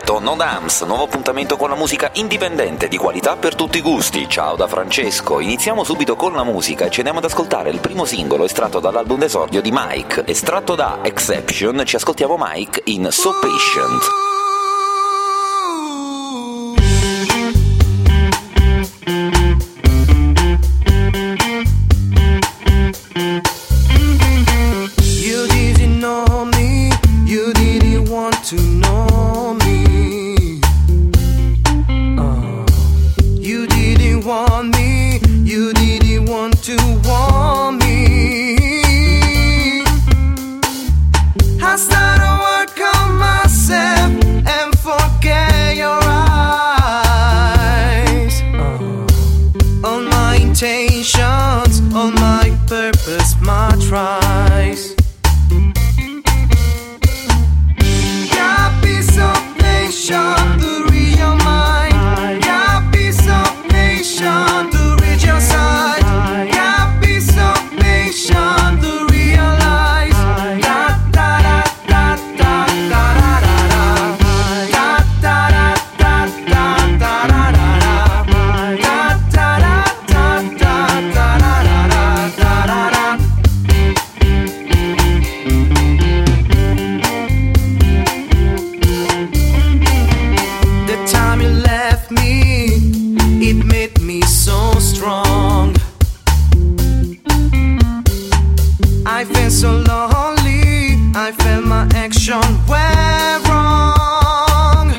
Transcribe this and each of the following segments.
Progetto No Dams, nuovo appuntamento con la musica indipendente di qualità per tutti i gusti. Ciao da Francesco. Iniziamo subito con la musica e ci andiamo ad ascoltare il primo singolo estratto dall'album d'esordio di Mike. Estratto da Exception, ci ascoltiamo Mike in So Patient. To know me, you didn't want me, you didn't want to want me. I start to work on myself and forget your eyes, on my intentions, on my purpose, my tries. To read your mind, got be so patient to reach your side, got be so patient to realize. Da da da da da da da da da da da da da da I feel so lonely, I felt my action went wrong.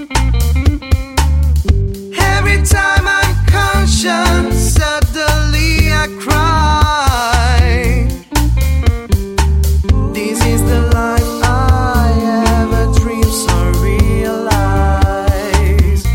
Every time I'm conscious, suddenly I cry. This is the life I ever dreamed, so realize.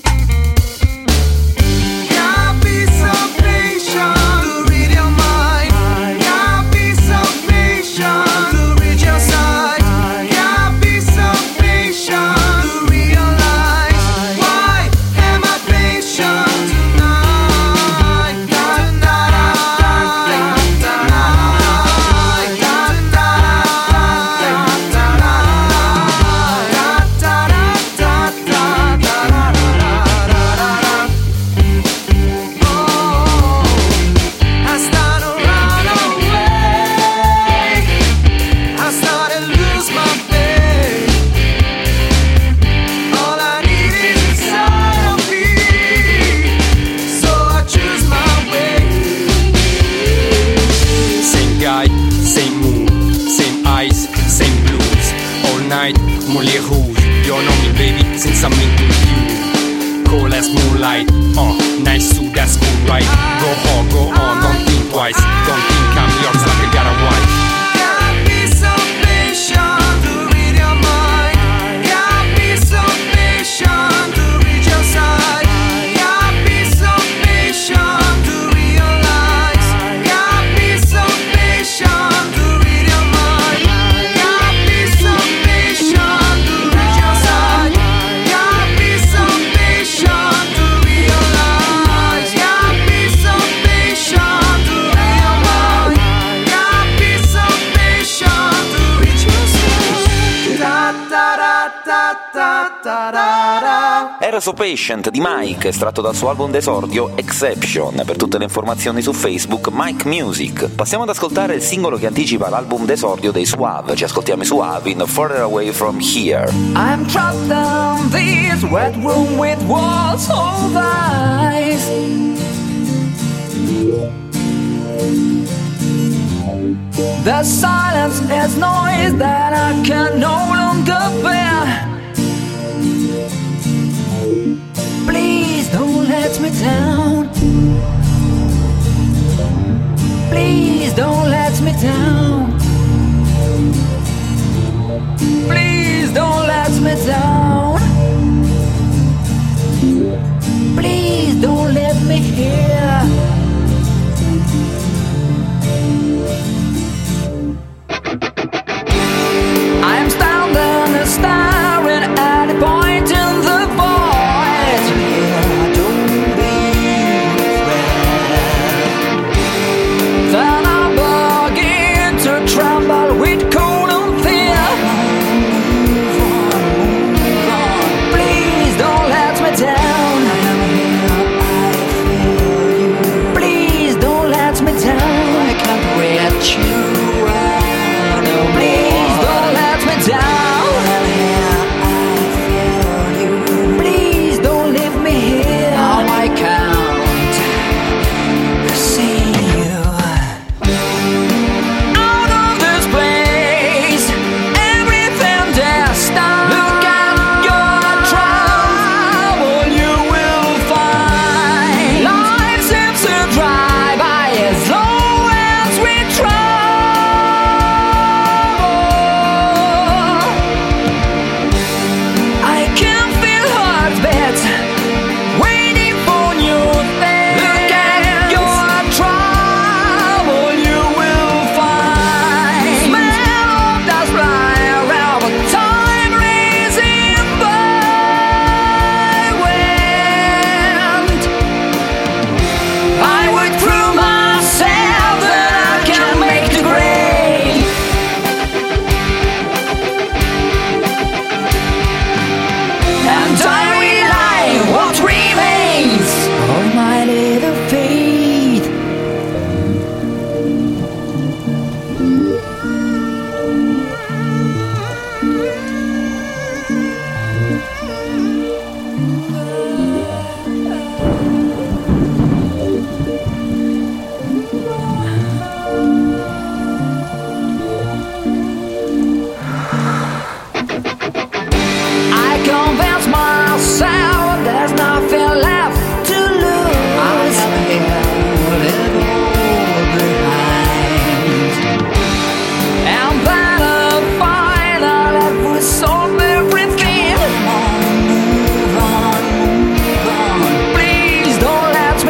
Can't be so patient to read your mind. Can't be so patient to reach your side. Can't be so patient to realize. Why am I patient tonight? I started to run away. I started to lose my faith. All I need is inside of me, so I choose my way. Same guy, same mood, same eyes, same blues. All night, Moulin Rouge. You know me, baby, since I'm into you. Cold as moonlight, nice suit, that's cool, right? Go hard, go on, don't think twice. Don't think I'm yours like I got a wife. Can't be so patient to read your mind. Can't be so patient to reach your side. Can't be so patient to realize. Can't be so patient to read your mind. Can't be so patient to reach your side. Can't be so patient to realize. Can't be so patient to read your mind. Can't be so patient to reach your side. Da da da da da da da da. Era So Patient di Mike, estratto dal suo album d'esordio Exception. Per tutte le informazioni su Facebook, Mike Music. Passiamo ad ascoltare il singolo che anticipa l'album d'esordio dei Suave. Ci ascoltiamo i Suave in Further Away From Here. I'm trapped down this wet room with walls of ice. The silence is noise that I can no longer bear. Please don't let me down. Please don't let me down. Please don't let me down. Please don't let me here. I am standing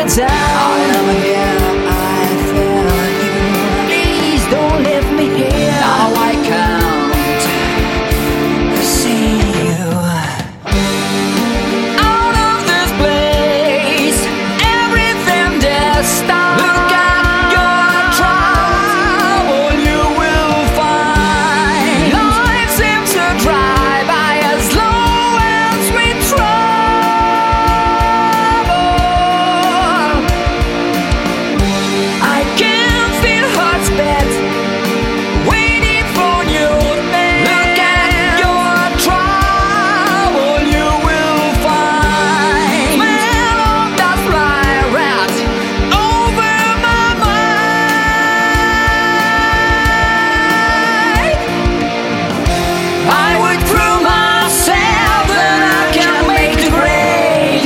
the time. I am here, I feel you. Please don't leave me here. Now I can't see you. Out of this place, everything there stops. Look at your trouble, you will find. Life seems to drive by as slow as we travel. I can feel hearts beat, waiting for new things. Look at your trouble, you will find. Smell of that fly rat over my mind. I would prove myself that I can make the grade.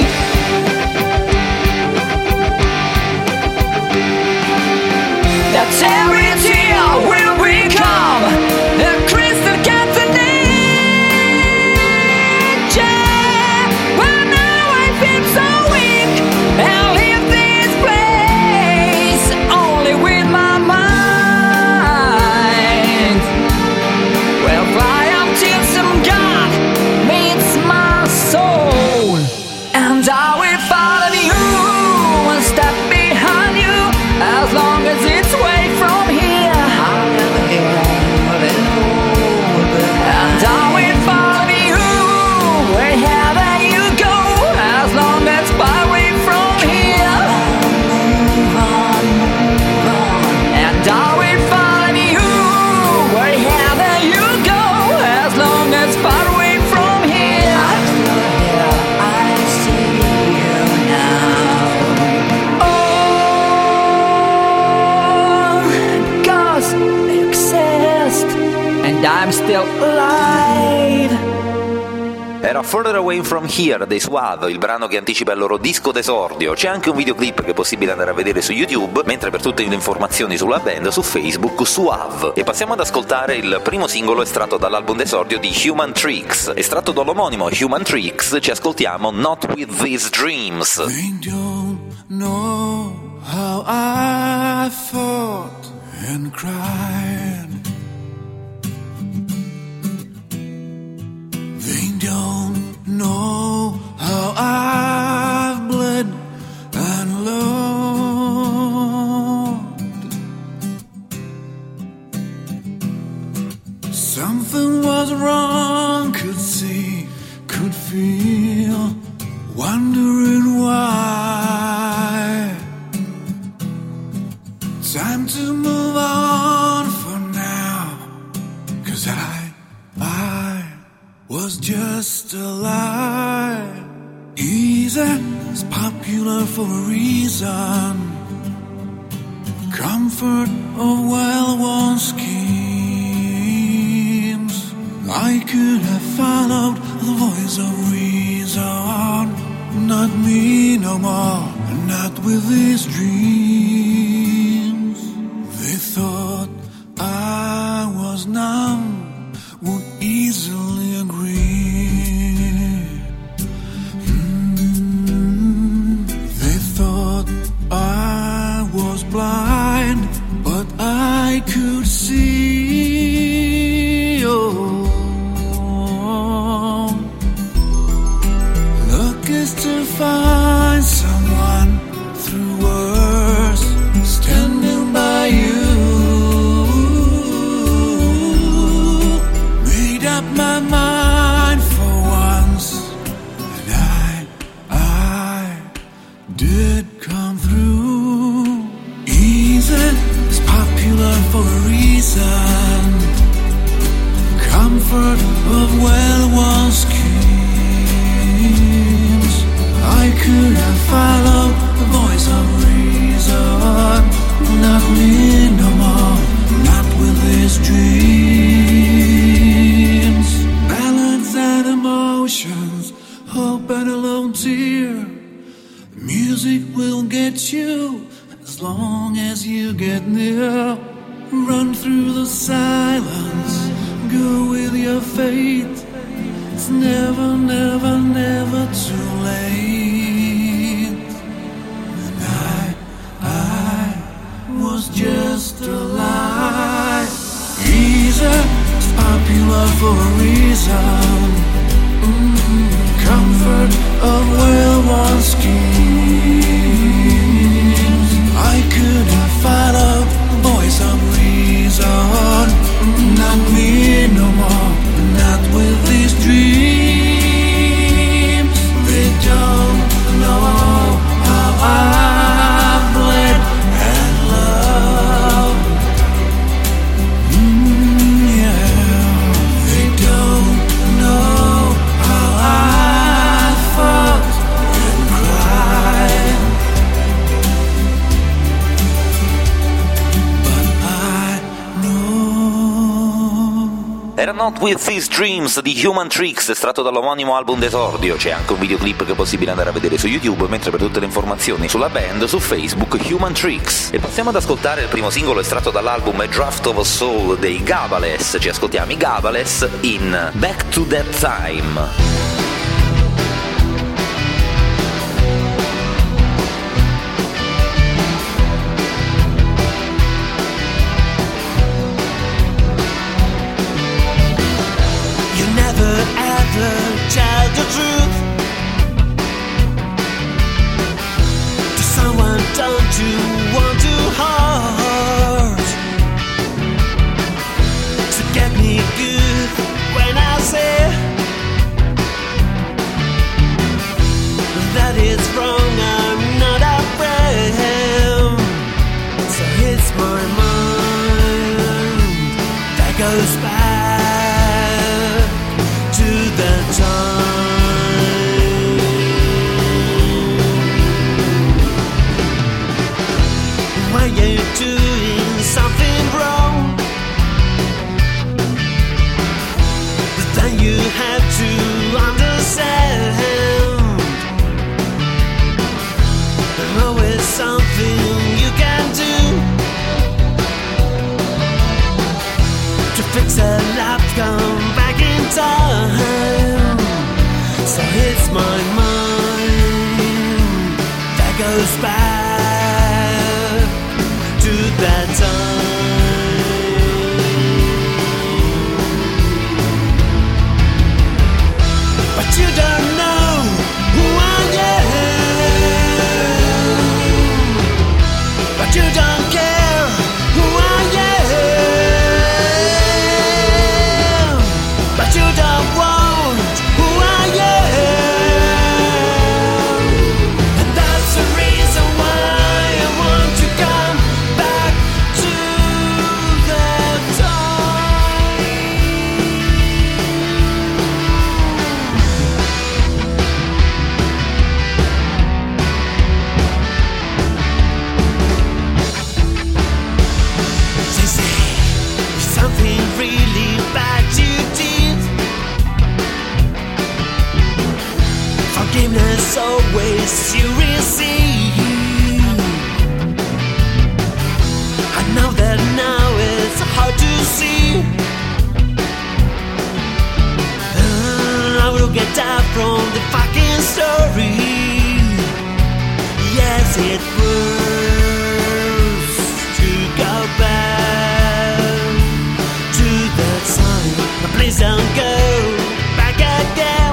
That every tear will become a crystal catenage. But now I feel so weak and leave this place only with my mind. Well, fly up till some God meets my soul, and I will follow you and step behind you as long as it's away from here. I'll never hear and I will follow you wherever you go as long as far away from here. And I will follow you wherever you go as long as far away from here. I'm still here, I see you now. Oh, because you exist and I'm still alive. Era Further Away From Here dei Suave, il brano che anticipa il loro disco d'esordio. C'è anche un videoclip che è possibile andare a vedere su YouTube, mentre per tutte le informazioni sulla band su Facebook Suave. E passiamo ad ascoltare il primo singolo estratto dall'album d'esordio di Human Tricks. Estratto dall'omonimo Human Tricks ci ascoltiamo Not With These Dreams. They don't know how I fought and cried. They don't know how I've bled and loved. Something was wrong, could see, could feel, wondering why. Time to move on for now, 'cause I was just a lie. Easy is popular for a reason. Comfort of well-worn schemes. I could have followed the voice of reason. Not me no more, not with these dreams. They thought I was numb, would easily agree. They thought I was blind, but I could see. Oh, luck is to find someone through words standing by you. My mind for once, and I did come through. Easy is popular for a reason. Comfort of well-worn schemes. I could have followed the voice of reason. Not me no more, not with this dreams. Ballads and emotions, hope and a lone tear. Music will get you as long as you get near. Run through the silence, go with your fate. It's never, never, never too late. And just a lie. Easy, popular for a reason. Comfort of well-worn schemes. I couldn't follow boy some reason. Not me no more, not with these dreams. They don't know how I've bled and loved. Yeah, they don't know how I fought and cried. But I know. Era Not With These Dreams di Human Tricks, estratto dall'omonimo album d'esordio. C'è anche un videoclip che è possibile andare a vedere su YouTube, mentre per tutte le informazioni sulla band su Facebook Human Tricks. E passiamo ad ascoltare il primo singolo estratto dall'album A Draft of a Soul dei Gabales. Ci ascoltiamo i Gabales in Back to That Time. Tell the truth to someone don't you want to hurt. So get me good when I say that it's wrong, I'm not afraid. So it's my mind that goes back the time when you're doing something wrong, but then you have to understand there's always something you can do to fix a life, come back in time. So it's my mind that goes back to that time. But you don't know who I am, but you don't care who I am, but you don't want who I am. And that's the reason why I want to come back to that time. They say something really bad you did. Forgiveness always you receive. I know that now it's hard to see. I will get out from the fucking story. Yes, it was to go back to that time. But please don't go back again.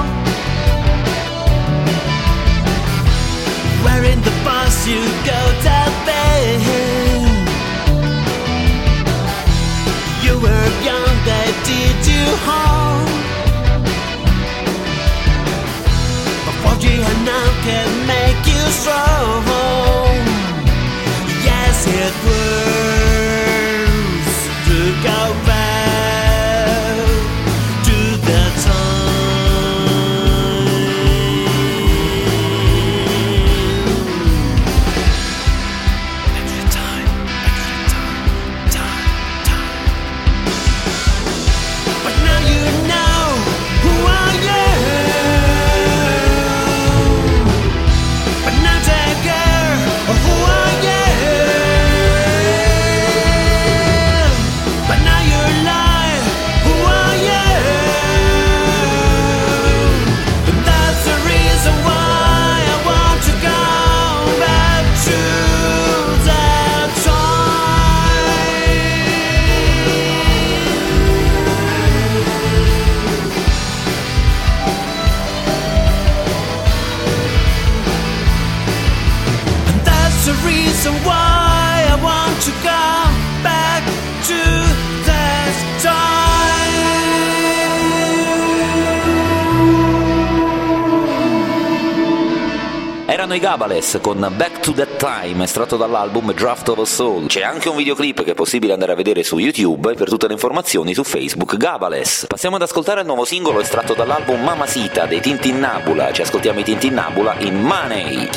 Where in the bus you go that day. You were young, they did you harm. But what you have now can make you strong. Yes, it was to go back to the time. But now you know who I am. But now take care reason why I want to come back to that time. Erano i Gabales con Back to That Time, estratto dall'album Draft of a Soul. C'è anche un videoclip che è possibile andare a vedere su YouTube, e per tutte le informazioni su Facebook Gabales. Passiamo ad ascoltare il nuovo singolo estratto dall'album Mamacita dei Tintinnabula. Ci ascoltiamo i Tintinnabula in Money.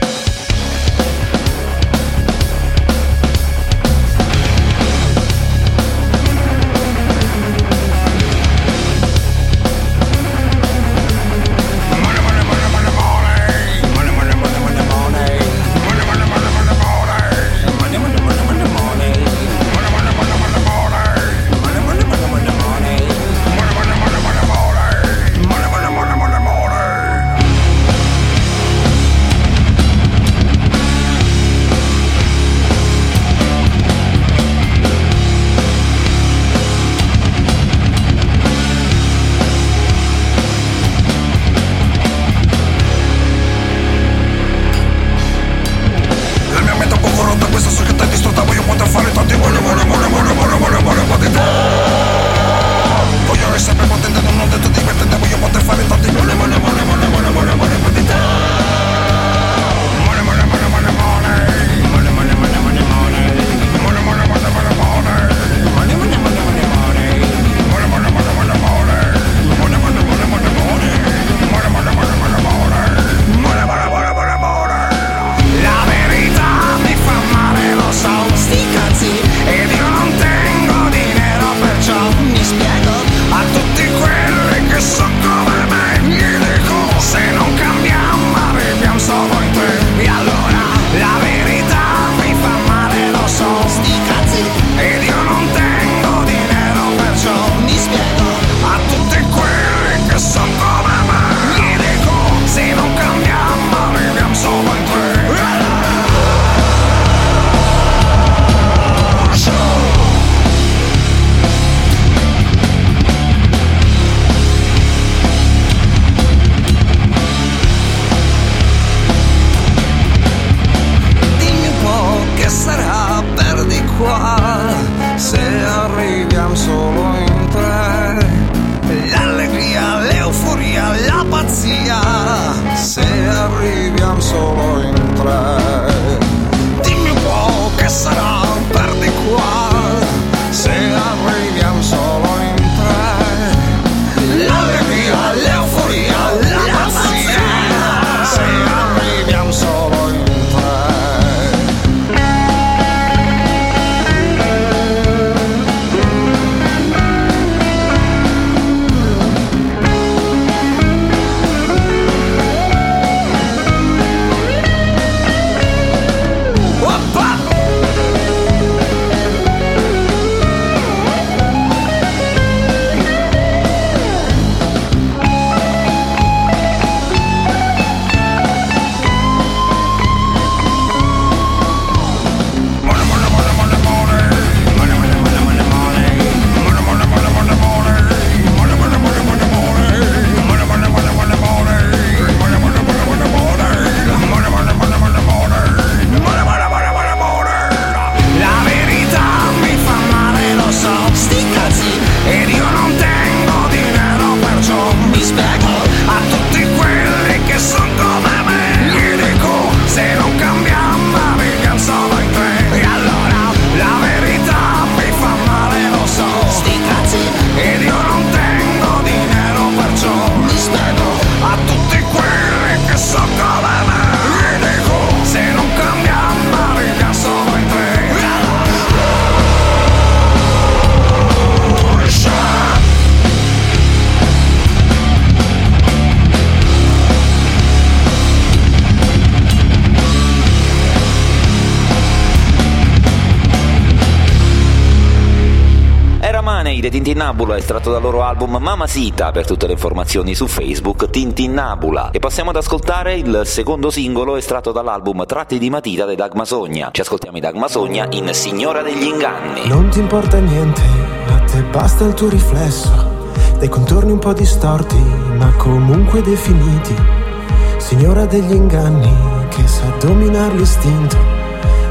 dei Tintinnabula, estratto dal loro album Mamacita. Per tutte le informazioni su Facebook Tintinnabula. E passiamo ad ascoltare il secondo singolo estratto dall'album Tratti di matita dei Dag Masogna. Ci ascoltiamo i Dag Masogna in Signora degli inganni. Non ti importa niente, a te basta il tuo riflesso, dei contorni un po' distorti ma comunque definiti. Signora degli inganni che sa dominare l'istinto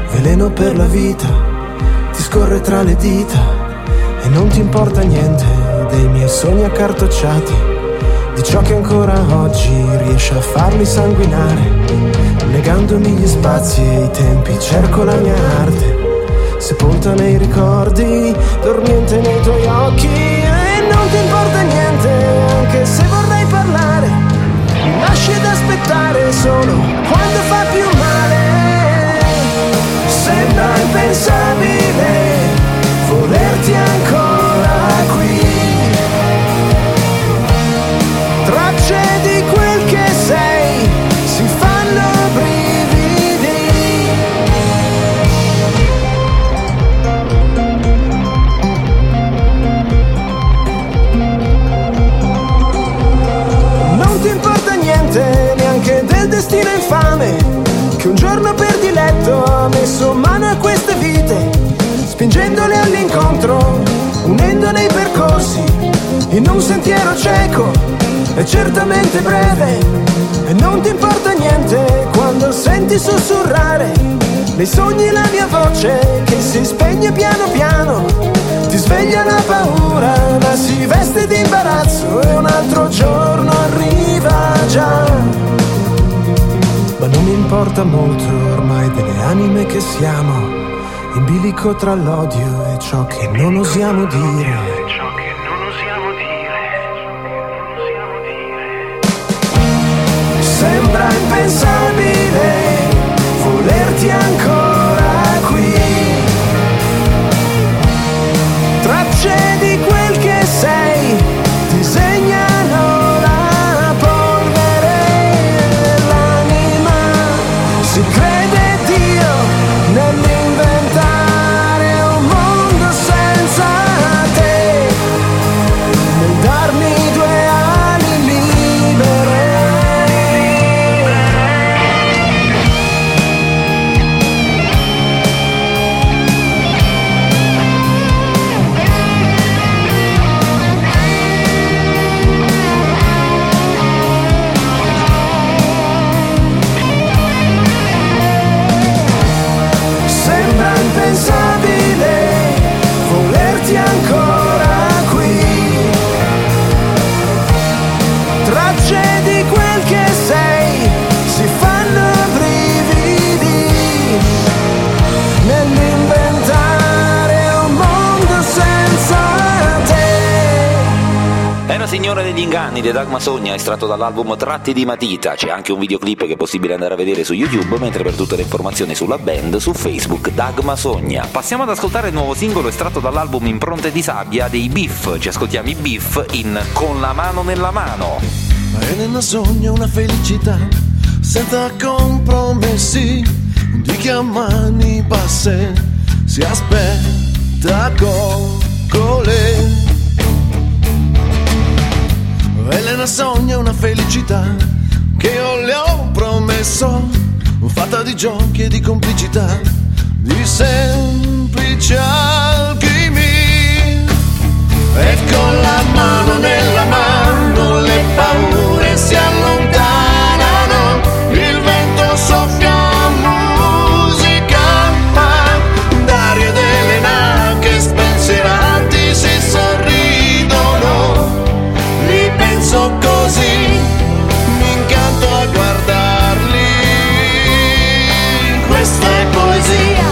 veleno per la vita, ti scorre tra le dita e non ti importa niente dei miei sogni accartocciati, di ciò che ancora oggi riesce a farli sanguinare. Negandomi gli spazi e i tempi cerco la mia arte, sepolta nei ricordi, dormiente nei tuoi occhi. E non ti importa niente, anche se vorrei parlare, mi lasci ad aspettare solo quando fa più male. Sembra impensabile volerti ancora qui, tracce di quel che sei si fanno brividi. Non ti importa niente neanche del destino infame, che un giorno per diletto ha messo mano a queste vite, spingendole all'incontro, unendone i percorsi in un sentiero cieco e certamente breve. E non ti importa niente quando senti sussurrare nei sogni la mia voce che si spegne piano piano, ti sveglia la paura ma si veste di imbarazzo e un altro giorno arriva già. Ma non mi importa molto ormai delle anime che siamo, in bilico tra l'odio e ciò che non osiamo dire. Sembra impensabile volerti ancora qui, tracce di quel che sei disegnano la polvere dell'anima. Si crede Dio nell'inventare un mondo senza te, nel darmi due ali libere. Sembra impensabile volerti ancora qui, tracce di quel che sei si fanno brividi nell'inventare un mondo senza te. È una signora degli inganni di Dagma Sogna, estratto dall'album Tratti di Matita. C'è anche un videoclip che è possibile andare a vedere su YouTube, mentre per tutte le informazioni sulla band su Facebook Dagma Sogna. Passiamo ad ascoltare il nuovo singolo estratto dall'album Impronte di Sabbia dei Beef. Ci ascoltiamo i Beef in Con la mano nella mano. E nella sogna una felicità senza compromessi, di chi a mani basse si aspetta coccole. Elena sogna una felicità che io le ho promesso, fatta di giochi e di complicità, di semplici alchimie. E con la mano nella mano le paure si allontanano, il vento soffia musica, Dario ed Elena che spensierati si sorridono. Penso così, mi incanto a guardarli, questa è poesia.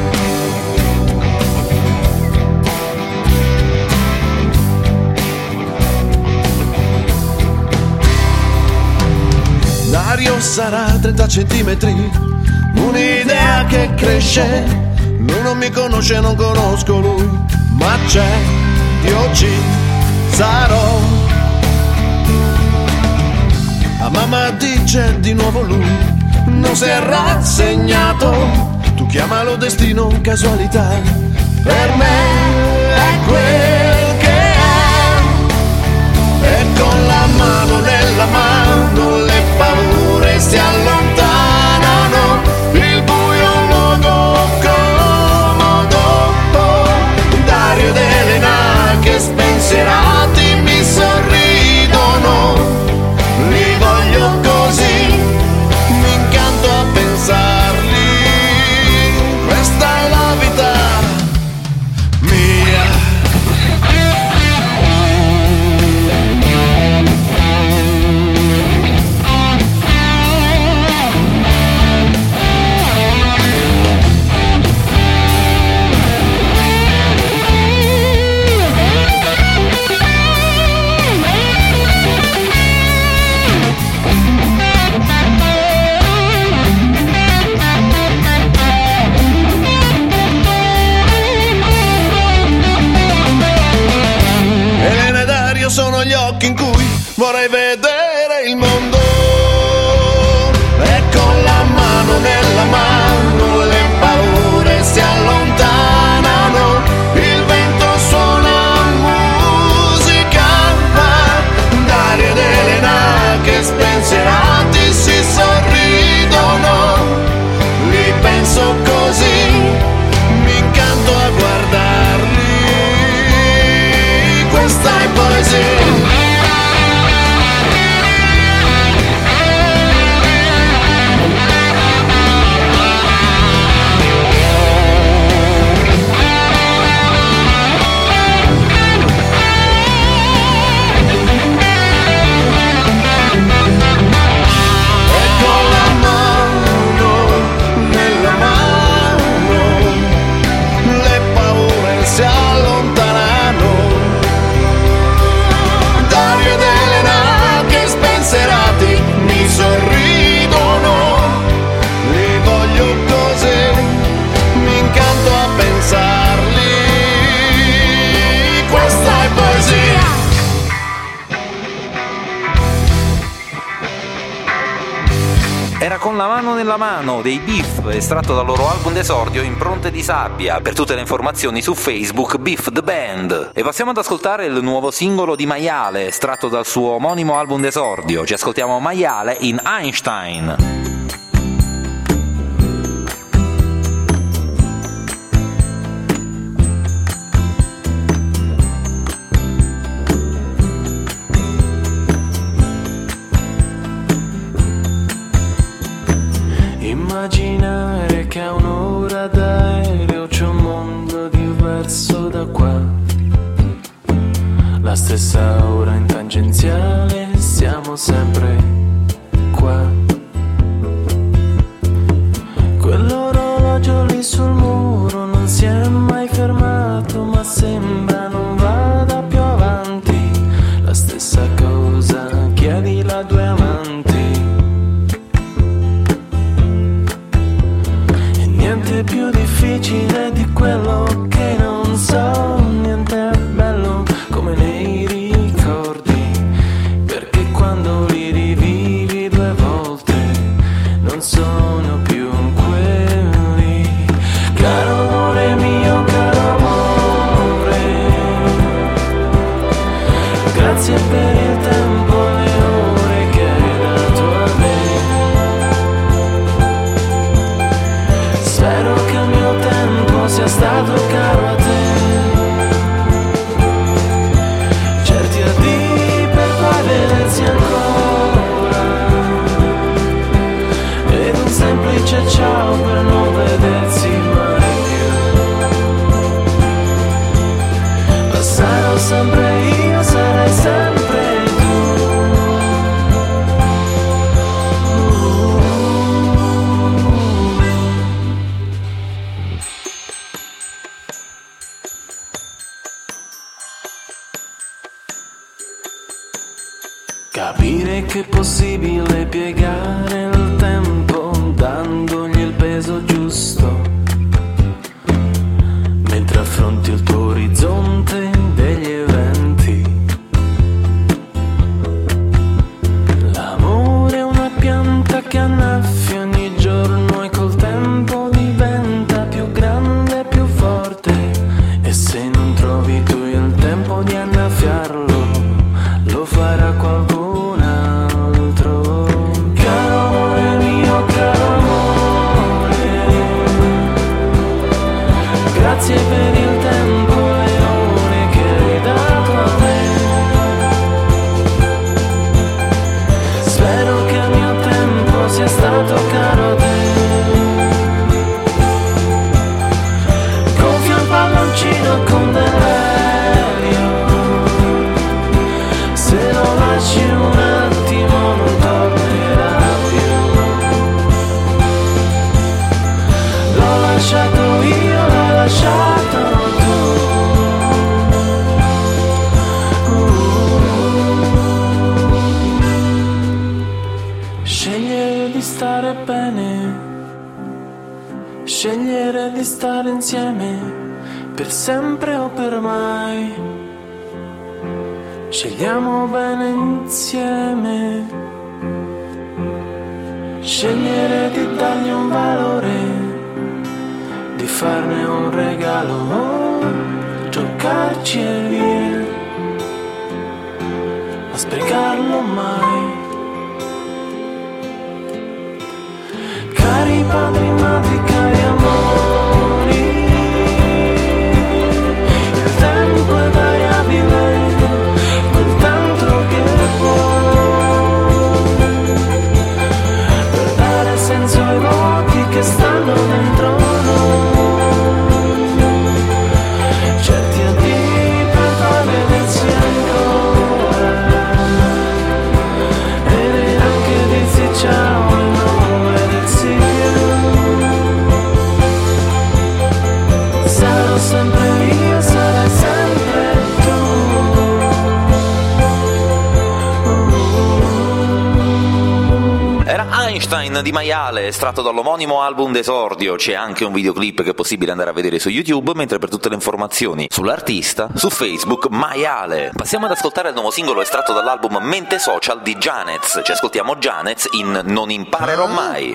Dario sarà 30 centimetri, un'idea che cresce, lui non mi conosce, non conosco lui, ma c'è, io ci sarò. La mamma dice di nuovo lui non si è rassegnato, tu chiamalo destino, casualità, per me è quel che è. E con la mano nella mano le paure si allontanano, il buio è un luogo comodo, Dario ed Elena che spensierati mi sorridono. Li voglio così, mi incanto a pensarli, vorrei vedere il mondo e con la mano nella mano le paure si allontanano, il vento suona musica, Dario ed Elena che spensierati si sorridono, li penso così, mi incanto a guardarli, questa è poesia. Era Con la mano nella mano dei Biff, estratto dal loro album d'esordio Impronte di sabbia. Per tutte le informazioni su Facebook Biff the Band. E passiamo ad ascoltare il nuovo singolo di Maiale, estratto dal suo omonimo album d'esordio. Ci ascoltiamo Maiale in Einstein. Immaginare che a un'ora d'aereo c'è un mondo diverso da qua, la stessa ora in tangenziale, siamo sempre qua. Quell'orologio lì sul muro non si è mai fermato, ma sembra non vada più avanti, la stessa cosa chiedila a due amanti. Niente più difficile di quello che non so, niente è bello come nei ricordi, perché quando li rivivi due volte non sono più quelli. Caro amore mio, caro amore, grazie per il tempo e le ore che hai dato a me. Spero che il mio tempo sia stato caro a te. Certi addii per poi vedersi ancora, ed un semplice ciao per non vedersi mai più. Ma sarò sempre io, sarai sempre tu. Capire che è possibile piegare il tempo dandogli il peso giusto, mentre affronti il tuo orizzonte degli eventi. L'amore è una pianta che annaffi ogni giorno e col tempo diventa più grande e più forte, e se non trovi tu il tempo di annaffiarlo, lo farà qualcuno. Grazie per il tempo e le ore che hai dato a me. Spero che il mio tempo sia stato caro a te. Gonfia un palloncino con dell'aereo, se lo lasci un attimo non tornerà più. L'ho lasciato io, l'ho lasciato tu. Scegliere di stare bene, scegliere di stare insieme per sempre o per mai. Scegliamo bene insieme. Scegliere di dargli un valore, di farne un regalo, giocarci e via, a sprecarlo mai. Cari padri, madri, cari amori, il tempo è variabile, quel tanto che vuoi, per dare senso ai vuoti che stanno dentro noi, certi addio per far vedersi ancora, e anche dirsi ciao in nome del sì. Sarò sempre io, sarai sempre tu. Era Einstein di Maiale, estratto dall'omonimo album d'esordio. C'è anche un videoclip che è possibile andare a vedere su YouTube, mentre per tutte le informazioni sull'artista, su Facebook, Maiale. Passiamo ad ascoltare il nuovo singolo estratto dall'album Mente Social di Janez. Ci ascoltiamo Janez in Non imparerò mai.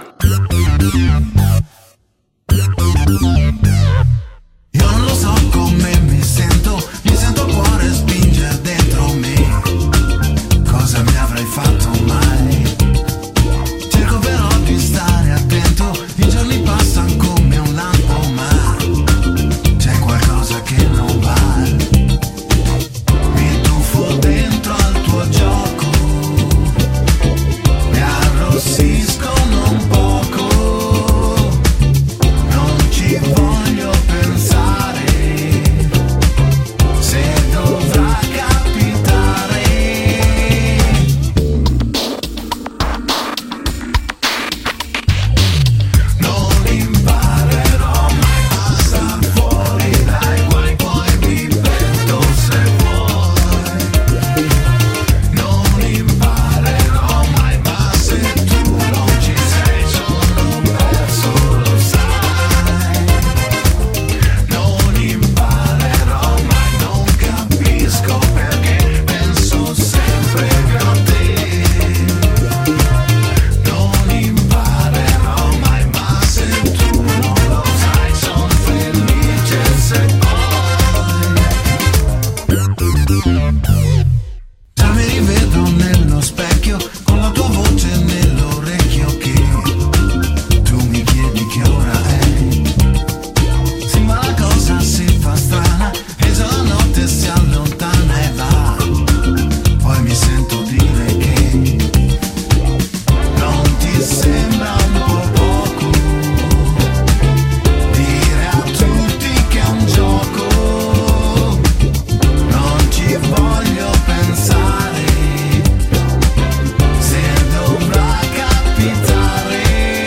Io non lo so come mi sento il cuore spingere dentro me. Cosa mi avrei fatto mai? Cerco però di stare attento, i giorni passano come un lampo, ma c'è qualcosa che non va. Mi tuffo dentro al tuo gioco, mi arrossiscono un poco, non ci voglio pensare, se dovrà capitare. Non imparerò mai a star fuori dai guai, poi mi pento se vuoi. Non imparerò mai, ma se tu non ci sei sono perso, lo sai. Non imparerò mai, non capisco perché penso sempre a te. Non imparerò mai, ma se tu non lo sai sono felice se poi già mi rivedo nello specchio con la tua voce nell'orecchio che tu mi chiedi che ora è. Sì, ma la cosa si fa strana e già la notte si allontana e va. Poi mi sento dire che non ti sembra un po' poco dire a tutti che è un gioco. Non ci voglio pensare, se dovrà capitare.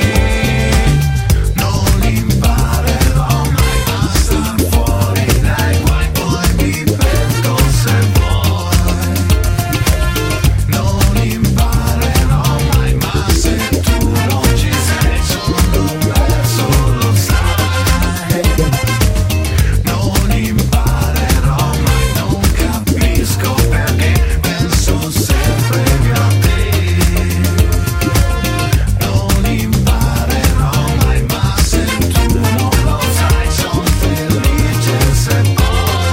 Non imparerò mai a star fuori dai guai, poi mi pento se vuoi. Non imparerò mai, ma se tu non ci sei sono perso, lo sai. Non imparerò mai, non capisco perché penso sempre a te. Non imparerò mai, ma se tu non lo sai sono felice se poi.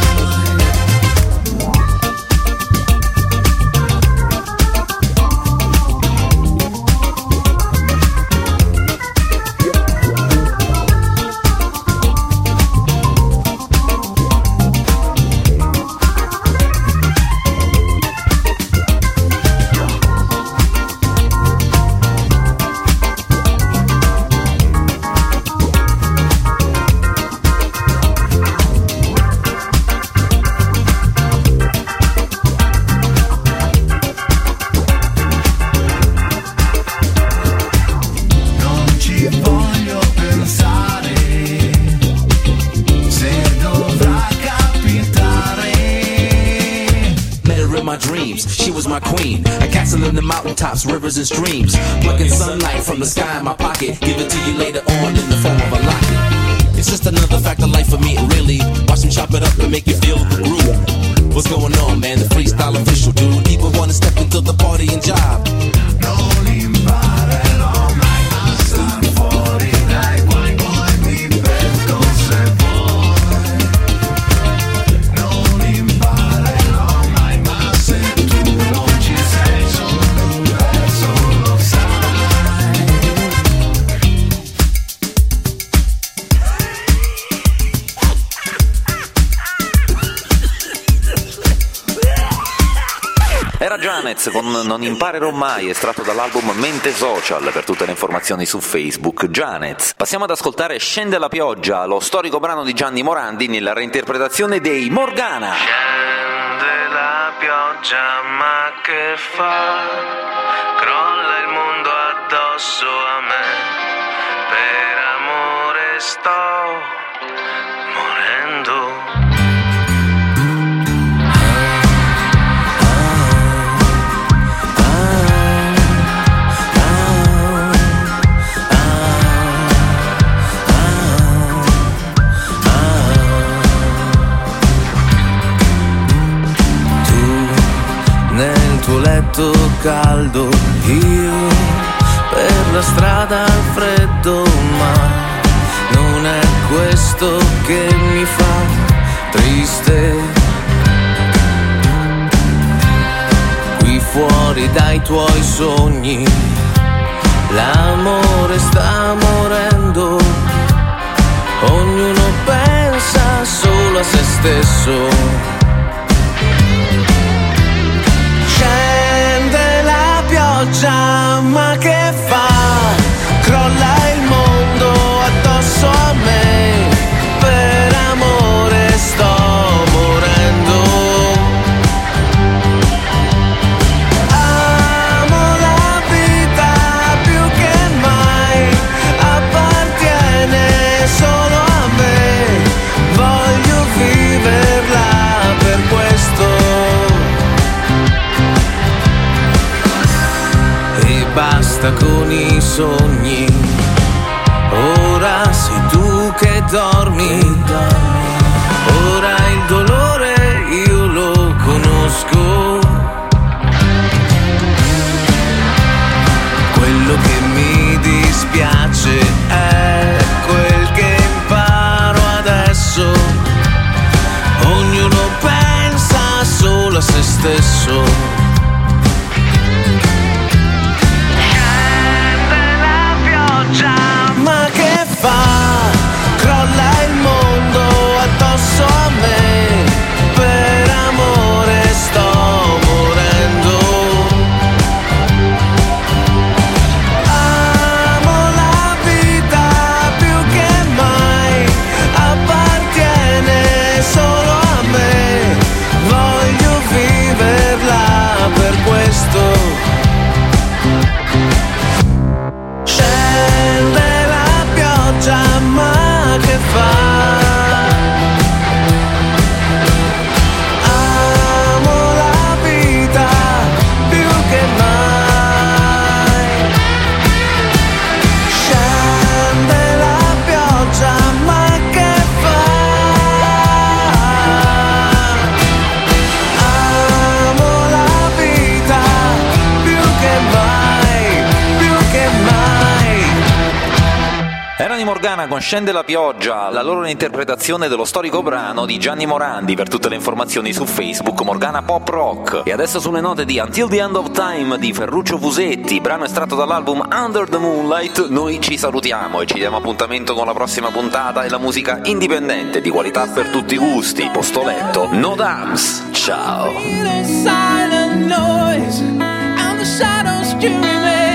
Non ci voglio pensare, se dovrà capitare. Met her in my dreams, she was my queen. A castle in the mountaintops, rivers and streams. Plucking sunlight from the sky in my pocket. Give it to you later on in the form of a locket. It's just another fact of life for me, really. Watch them chop it up and make you feel the groove. What's going on, man? The freestyle official Gemma Janez con Non imparerò mai, estratto dall'album Mente Social, per tutte le informazioni su Facebook, Janez. Passiamo ad ascoltare Scende la pioggia, lo storico brano di Gianni Morandi nella reinterpretazione dei Morgana. Scende la pioggia, ma che fa? Crolla il mondo addosso a me. Per amore sto morendo. Nel tuo letto caldo, io per la strada al freddo, ma non è questo che mi fa triste. Qui fuori dai tuoi sogni, l'amore sta morendo, ognuno pensa solo a se stesso. Scende la pioggia, ma che fa? Crolla il mondo addosso a me. Per amore sto morendo. Amo la vita più che mai, appartiene solo a me. Voglio viverla per questo. Basta con i sogni, ora sei tu che dormi, ora il dolore io lo conosco, quello che mi dispiace è quel che imparo adesso, ognuno pensa solo a se stesso. Ma che fa? Crolla il mondo addosso a me. Per amore sto morendo. Amo la vita più che mai, appartiene solo a me. Voglio viverla per questo. Ma che fa? Amo la vita più che mai. Scende la pioggia, ma che fa? Amo la vita più che mai, più che mai. Erano i Morgana con Scende la pioggia, la loro interpretazione dello storico brano di Gianni Morandi. Per tutte le informazioni su Facebook, Morgana Pop Rock. E adesso sulle note di Until the End of Time di Ferruccio Fusetti, brano estratto dall'album Under the Moonlight, noi ci salutiamo e ci diamo appuntamento con la prossima puntata e la musica indipendente di qualità per tutti i gusti. Posto letto, No Dams, ciao. Silent noise and the shadows you remain.